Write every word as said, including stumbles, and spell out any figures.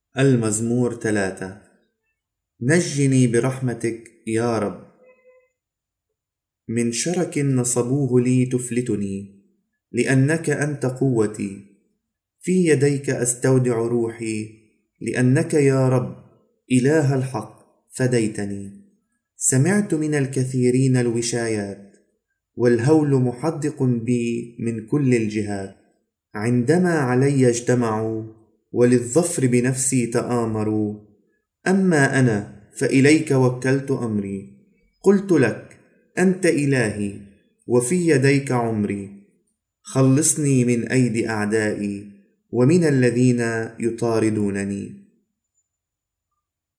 المزمور ثلاثة. نجني برحمتك يا رب من شرك نصبوه لي تفلتني، لأنك أنت قوتي. في يديك أستودع روحي، لأنك يا رب إله الحق فديتني. سمعت من الكثيرين الوشايات، والهول محدق بي من كل الجهات. عندما علي اجتمعوا، وللظفر بنفسي تآمروا. أما أنا فإليك وكلت أمري، قلت لك أنت إلهي، وفي يديك عمري. خلصني من أيدي أعدائي، ومن الذين يطاردونني.